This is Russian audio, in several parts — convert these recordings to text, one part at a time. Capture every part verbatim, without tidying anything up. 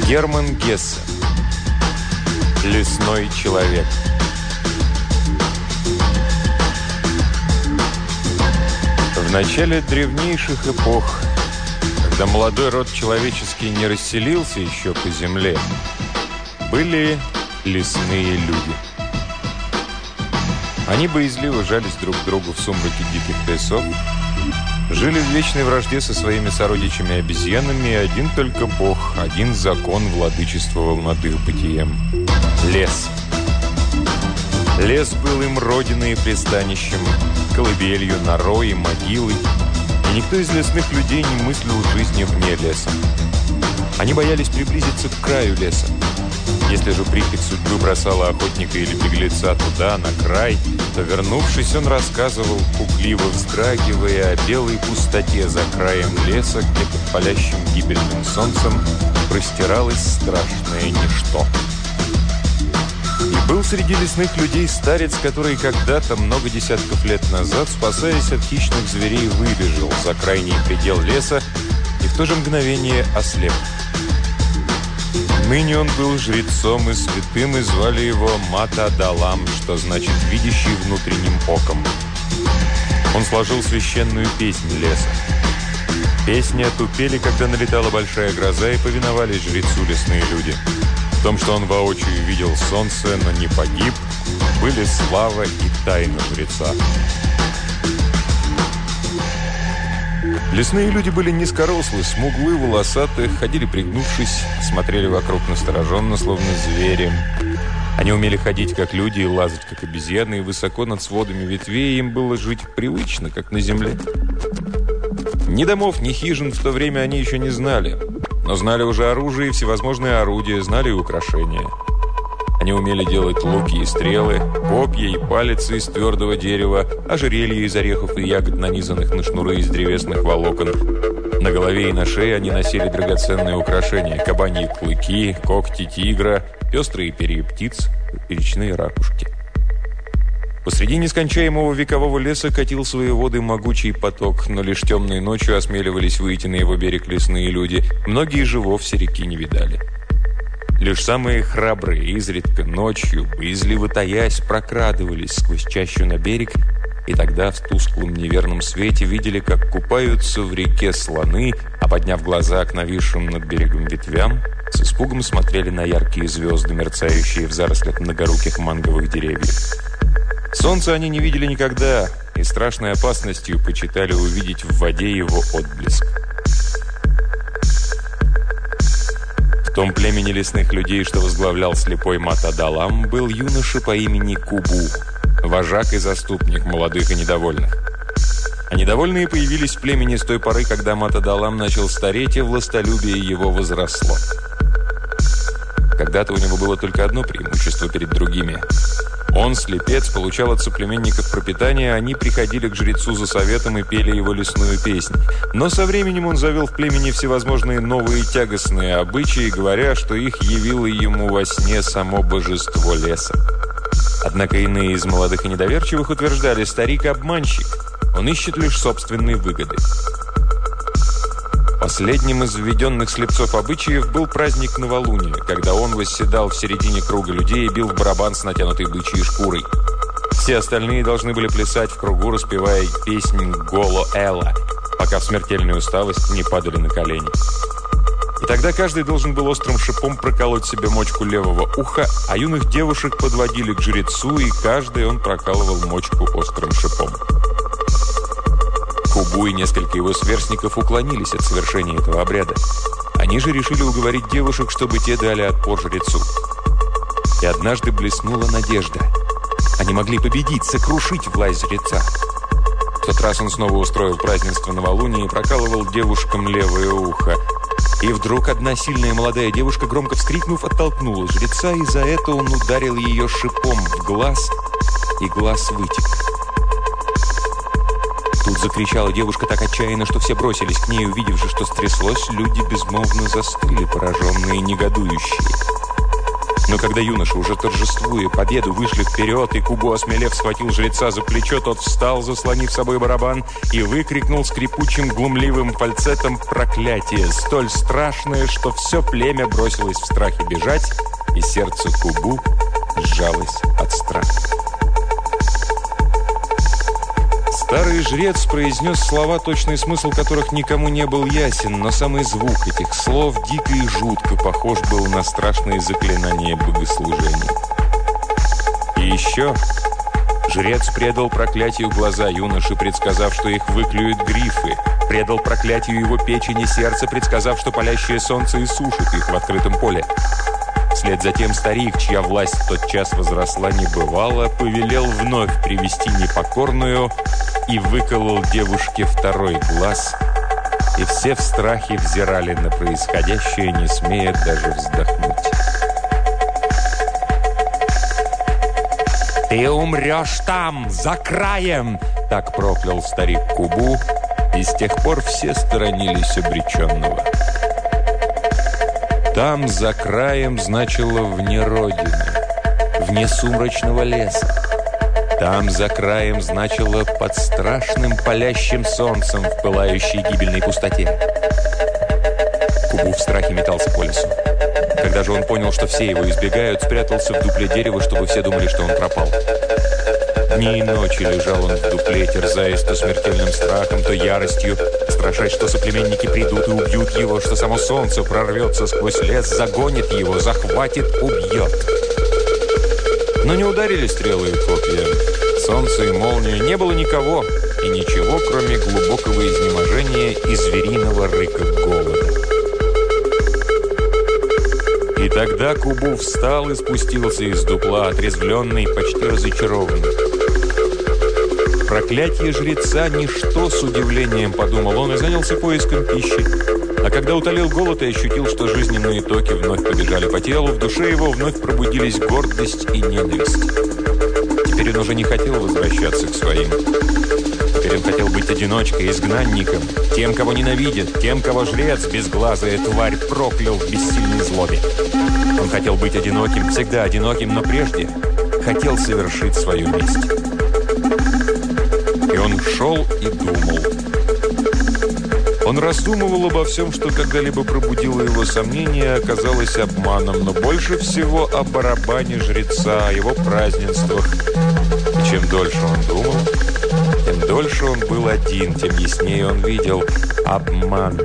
Герман Гессе. Лесной человек. В начале древнейших эпох, когда молодой род человеческий не расселился еще по земле, были лесные люди. Они боязливо жались друг к другу в сумраке диких лесов, жили в вечной вражде со своими сородичами-обезьянами, и один только Бог, один закон владычествовал над их бытием – лес. Лес был им родиной и пристанищем, колыбелью, норой и могилой, и никто из лесных людей не мыслил жизни вне леса. Они боялись приблизиться к краю леса. Если же прихоть судьбы бросала охотника или беглеца туда, на край, то, вернувшись, он рассказывал, пугливо вздрагивая, о белой пустоте за краем леса, где под палящим гибельным солнцем простиралось страшное ничто. И был среди лесных людей старец, который когда-то, много десятков лет назад, спасаясь от хищных зверей, выбежал за крайний предел леса и в то же мгновение ослеп. Ныне он был жрецом и святым, и звали его Мата-Далам, что значит «видящий внутренним оком». Он сложил священную песнь леса. Песни отупели, когда налетала большая гроза, и повиновались жрецу лесные люди. В том, что он воочию видел солнце, но не погиб, были слава и тайна жреца. Лесные люди были низкорослы, смуглы, волосатые, ходили пригнувшись, смотрели вокруг настороженно, словно звери. Они умели ходить, как люди, и лазать, как обезьяны, и высоко над сводами ветвей им было жить привычно, как на земле. Ни домов, ни хижин в то время они еще не знали, но знали уже оружие и всевозможные орудия, знали и украшения. Они умели делать луки и стрелы, копья и палицы из твердого дерева, ожерелья из орехов и ягод, нанизанных на шнуры из древесных волокон. На голове и на шее они носили драгоценные украшения – кабаньи клыки, когти тигра, пестрые перья птиц и речные ракушки. Посреди нескончаемого векового леса катил свои воды могучий поток, но лишь темной ночью осмеливались выйти на его берег лесные люди. Многие же вовсе реки не видали. Лишь самые храбрые изредка ночью, боязливо таясь, прокрадывались сквозь чащу на берег, и тогда в тусклом неверном свете видели, как купаются в реке слоны, а подняв глаза к нависшим над берегом ветвям, с испугом смотрели на яркие звезды, мерцающие в зарослях многоруких манговых деревьев. Солнце они не видели никогда, и страшной опасностью почитали увидеть в воде его отблеск. В том племени лесных людей, что возглавлял слепой Мата-Далам, был юноша по имени Кубу, вожак и заступник молодых и недовольных. А недовольные появились в племени с той поры, когда Мата-Далам начал стареть, и властолюбие его возросло. Когда-то у него было только одно преимущество перед другими. Он, слепец, получал от соплеменников пропитание, они приходили к жрецу за советом и пели его лесную песнь. Но со временем он завел в племени всевозможные новые тягостные обычаи, говоря, что их явило ему во сне само божество леса. Однако иные из молодых и недоверчивых утверждали: старик-обманщик, он ищет лишь собственные выгоды. Последним из введенных слепцов обычаев был праздник новолуния, когда он восседал в середине круга людей и бил в барабан с натянутой бычьей шкурой. Все остальные должны были плясать в кругу, распевая песнь «Голо-Эла», пока в смертельную усталость не падали на колени. И тогда каждый должен был острым шипом проколоть себе мочку левого уха, а юных девушек подводили к жрецу, и каждый он прокалывал мочку острым шипом. Кубу и несколько его сверстников уклонились от совершения этого обряда. Они же решили уговорить девушек, чтобы те дали отпор жрецу. И однажды блеснула надежда. Они могли победить, сокрушить власть жреца. В тот раз он снова устроил празднество новолуния и прокалывал девушкам левое ухо. И вдруг одна сильная молодая девушка, громко вскрикнув, оттолкнула жреца, и за это он ударил ее шипом в глаз, и глаз вытек. Тут закричала девушка так отчаянно, что все бросились к ней. Увидев же, что стряслось, люди безмолвно застыли, пораженные и негодующие. Но когда юноши, уже торжествуя победу, вышли вперед, и Кубу, осмелев, схватил жреца за плечо, тот встал, заслонив собой барабан, и выкрикнул скрипучим глумливым фальцетом проклятие, столь страшное, что все племя бросилось в страхе бежать, и сердце Кубу сжалось от страха. Старый жрец произнес слова, точный смысл которых никому не был ясен, но самый звук этих слов дико и жутко похож был на страшные заклинания богослужения. И еще жрец предал проклятию глаза юноши, предсказав, что их выклюют грифы, предал проклятию его печени сердца, предсказав, что палящее солнце иссушит их в открытом поле. Вслед за тем старик, чья власть в тот час возросла небывало, повелел вновь привести непокорную и выколол девушке второй глаз, и все в страхе взирали на происходящее, не смея даже вздохнуть. «Ты умрешь там, за краем!» – так проклял старик Кубу, и с тех пор все сторонились обреченного. «Там, за краем» значило «вне родины», «вне сумрачного леса». «Там, за краем» значило «под страшным палящим солнцем в пылающей гибельной пустоте». Кубу в страхе метался по лесу. Когда же он понял, что все его избегают, спрятался в дупле дерева, чтобы все думали, что он пропал. Дни и ночи лежал он в дупле, терзаясь то смертельным страхом, то яростью, страшась, что соплеменники придут и убьют его, что само солнце прорвется сквозь лес, загонит его, захватит, убьет. Но не ударили стрелы и копья. Солнце и молния, не было никого и ничего, кроме глубокого изнеможения и звериного рыка голода. И тогда Кубу встал и спустился из дупла, отрезвленный, почти разочарованный. Проклятие жреца – ничто, с удивлением подумал он, и занялся поиском пищи. А когда утолил голод и ощутил, что жизненные токи вновь побежали по телу, в душе его вновь пробудились гордость и ненависть. Теперь он уже не хотел возвращаться к своим. Теперь он хотел быть одиночкой, изгнанником, тем, кого ненавидят, тем, кого жрец, безглазая тварь, проклял в бессильной злобе. Он хотел быть одиноким, всегда одиноким, но прежде хотел совершить свою месть. И он шел и думал. Он раздумывал обо всем, что когда-либо пробудило его сомнения, оказалось обманом, но больше всего о барабане жреца, о его празднествах. И чем дольше он думал, тем дольше он был один, тем яснее он видел обман.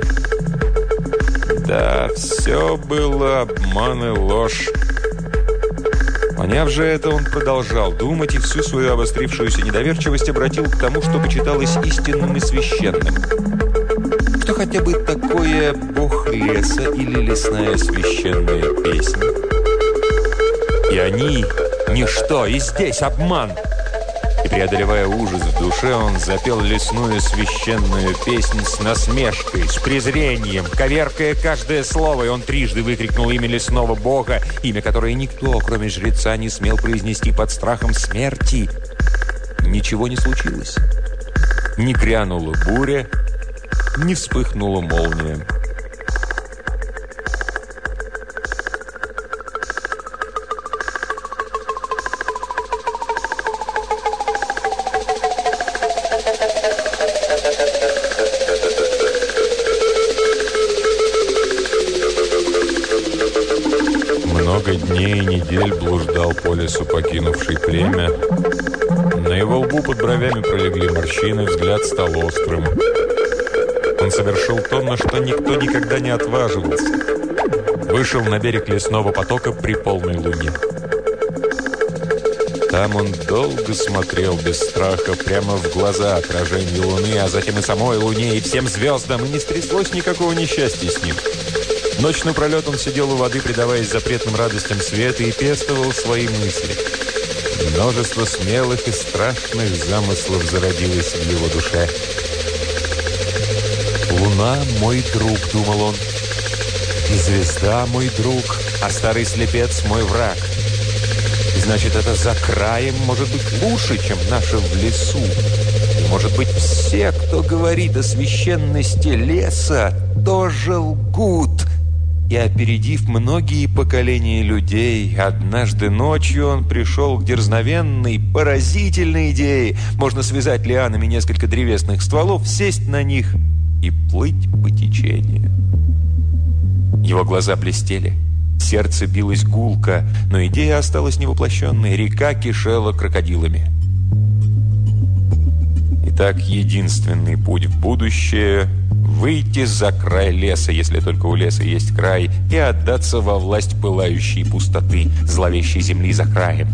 Да, все было обман и ложь. Поняв же это, он продолжал думать и всю свою обострившуюся недоверчивость обратил к тому, что почиталось истинным и священным. Что хотя бы такое бог леса или лесная священная песня? И они – ничто, и здесь обман. И, преодолевая ужас в душе, он запел лесную священную песнь с насмешкой, с презрением, коверкая каждое слово, и он трижды выкрикнул имя лесного бога, имя, которое никто, кроме жреца, не смел произнести под страхом смерти. Ничего не случилось. Не грянула буря, не вспыхнула молния. Много дней и недель блуждал по лесу покинувший племя. На его лбу под бровями пролегли морщины, взгляд стал острым. Он совершил то, на что никто никогда не отваживался. Вышел на берег лесного потока при полной луне. Там он долго смотрел без страха прямо в глаза отражению луны, а затем и самой луне, и всем звездам, и не стряслось никакого несчастья с ним. Ночь напролет он сидел у воды, предаваясь запретным радостям света, и пестовал свои мысли. Множество смелых и страшных замыслов зародилось в его душе. «Луна – мой друг», – думал он, – «и звезда – мой друг, а старый слепец – мой враг. Значит, это за краем может быть лучше, чем наше в лесу. И, может быть, все, кто говорит о священности леса, тоже лгут. И, опередив многие поколения людей, однажды ночью он пришел к дерзновенной, поразительной идее. Можно связать лианами несколько древесных стволов, сесть на них и плыть по течению. Его глаза блестели, сердце билось гулко, но идея осталась невоплощенной. Река кишела крокодилами. Итак, единственный путь в будущее — выйти за край леса, если только у леса есть край, и отдаться во власть пылающей пустоты, зловещей земли за краем.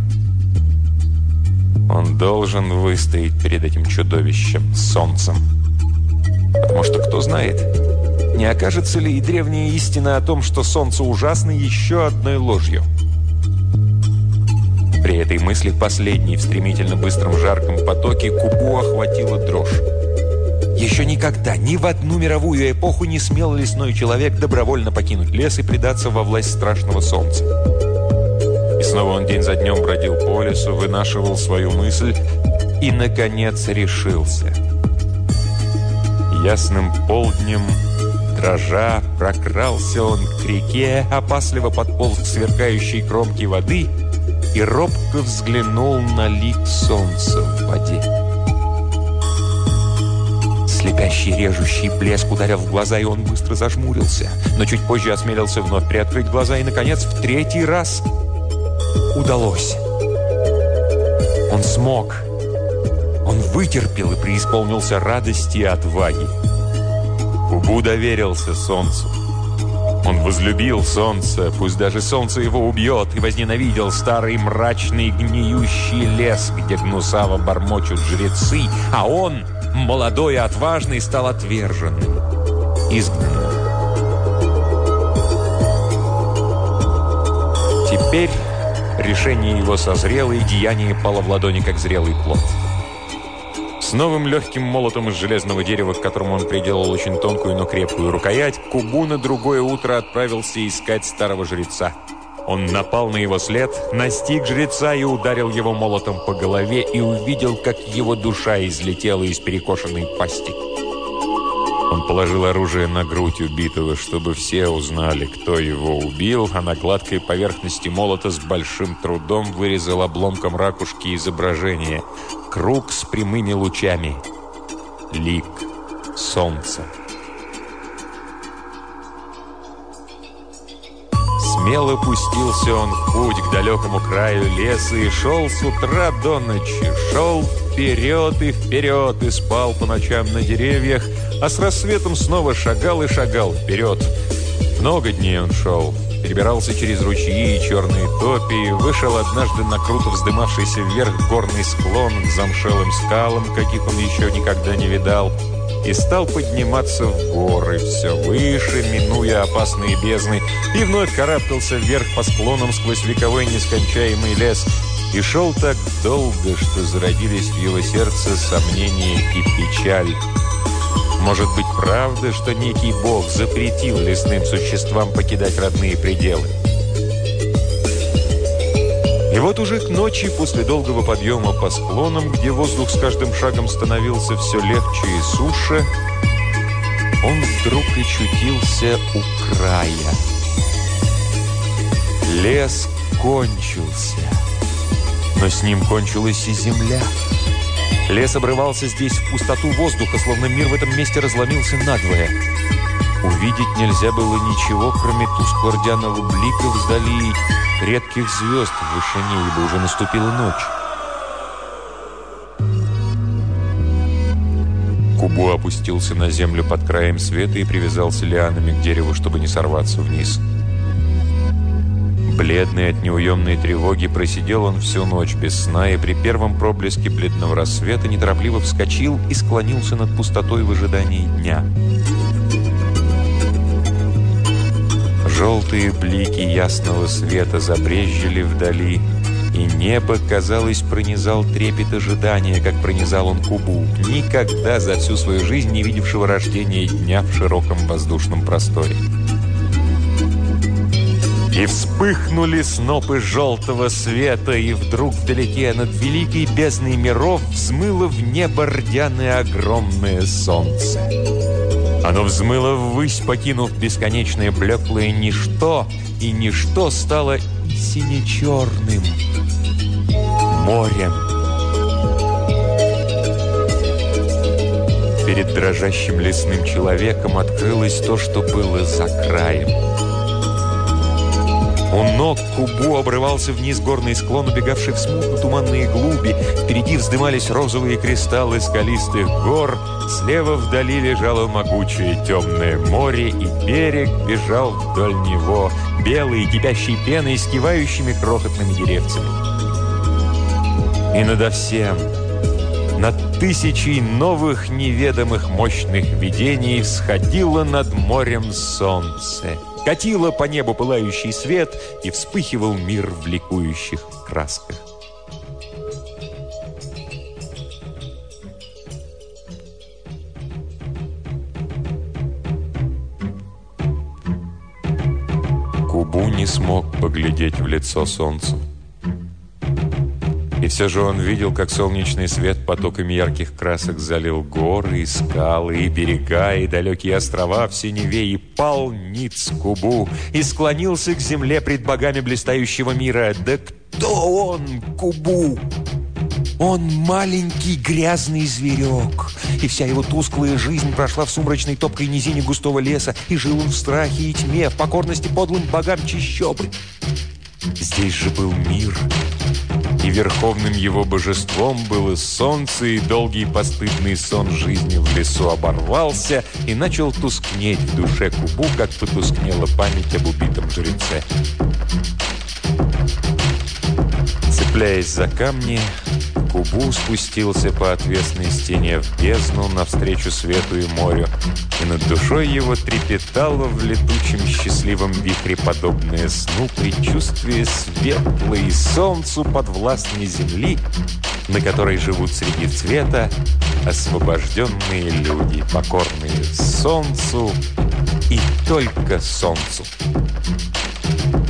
Он должен выстоять перед этим чудовищем, солнцем. Потому что, кто знает, не окажется ли и древняя истина о том, что солнце ужасно, еще одной ложью. При этой мысли, последней в стремительно быстром жарком потоке, Кубу охватила дрожь. Еще никогда, ни в одну мировую эпоху не смел лесной человек добровольно покинуть лес и предаться во власть страшного солнца. И снова он день за днем бродил по лесу, вынашивал свою мысль и, наконец, решился. Ясным полднем, дрожа, прокрался он к реке, опасливо подполз к сверкающей кромке воды и робко взглянул на лик солнца в воде. Слепящий, режущий блеск ударил в глаза, и он быстро зажмурился. Но чуть позже осмелился вновь приоткрыть глаза, и, наконец, в третий раз удалось. Он смог. Он вытерпел и преисполнился радости и отваги. Кубу доверился солнцу. Он возлюбил солнце, пусть даже солнце его убьет, и возненавидел старый мрачный гниющий лес, где гнусаво бормочут жрецы, а он, молодой и отважный, стал отверженным, изгнанным. Теперь решение его созрело, и деяние пало в ладони, как зрелый плод. С новым легким молотом из железного дерева, к которому он приделал очень тонкую, но крепкую рукоять, Кубу на другое утро отправился искать старого жреца. Он напал на его след, настиг жреца и ударил его молотом по голове, и увидел, как его душа излетела из перекошенной пасти. Он положил оружие на грудь убитого, чтобы все узнали, кто его убил, а на гладкой поверхности молота с большим трудом вырезал обломком ракушки изображение. Круг с прямыми лучами. Лик солнца. Смело пустился он в путь к далекому краю леса и шел с утра до ночи. Шел вперед и вперед и спал по ночам на деревьях, а с рассветом снова шагал и шагал вперед. Много дней он шел. Перебирался через ручьи и черные топи, вышел однажды на круто вздымавшийся вверх горный склон к замшелым скалам, каких он еще никогда не видал, и стал подниматься в горы все выше, минуя опасные бездны, и вновь карабкался вверх по склонам сквозь вековой нескончаемый лес, и шел так долго, что зародились в его сердце сомнения и печаль. Может быть, правда, что некий бог запретил лесным существам покидать родные пределы? И вот уже к ночи, после долгого подъема по склонам, где воздух с каждым шагом становился все легче и суше, он вдруг очутился у края. Лес кончился, но с ним кончилась и земля. Лес обрывался здесь в пустоту воздуха, словно мир в этом месте разломился надвое. Увидеть нельзя было ничего, кроме тускло-рдяного блика вдали редких звезд в вышине, ибо уже наступила ночь. Кубу опустился на землю под краем света и привязался лианами к дереву, чтобы не сорваться вниз. Бледный от неуемной тревоги, просидел он всю ночь без сна, и при первом проблеске бледного рассвета неторопливо вскочил и склонился над пустотой в ожидании дня. Желтые блики ясного света забрезжили вдали, и небо, казалось, пронизал трепет ожидания, как пронизал он Кубу, никогда за всю свою жизнь не видевшего рождения дня в широком воздушном просторе. И вспыхнули снопы желтого света, и вдруг вдалеке над великой бездной миров взмыло в небо рдяное огромное солнце. Оно взмыло ввысь, покинув бесконечное блеклое ничто, и ничто стало сине-черным морем. Перед дрожащим лесным человеком открылось то, что было за краем. У ног Кубу обрывался вниз горный склон, убегавший в смутно-туманные глуби. Впереди вздымались розовые кристаллы скалистых гор. Слева вдали лежало могучее темное море, и берег бежал вдоль него, белый, кипящий пеной, с кивающими крохотными деревцами. И надо всем, над тысячей новых неведомых мощных видений всходило над морем солнце. Катило по небу пылающий свет, и вспыхивал мир в ликующих красках. Кубу не смог поглядеть в лицо солнцу. И все же он видел, как солнечный свет потоками ярких красок залил горы, и скалы, и берега, и далекие острова в синеве, и пал ниц Кубу, и склонился к земле пред богами блистающего мира. Да кто он, Кубу? Он маленький грязный зверек, и вся его тусклая жизнь прошла в сумрачной топкой низине густого леса, и жил он в страхе и тьме, в покорности подлым богам чащобы. Здесь же был мир, и верховным его божеством было солнце, и долгий постыдный сон жизни в лесу оборвался и начал тускнеть в душе Кубу, как потускнела память об убитом жреце. Цепляясь за камни, Кубу спустился по отвесной стене в бездну навстречу свету и морю, и над душой его трепетало в летучем счастливом вихре, подобное сну, предчувствие светлой солнцу подвластной земли, на которой живут среди цвета освобожденные люди, покорные солнцу и только солнцу.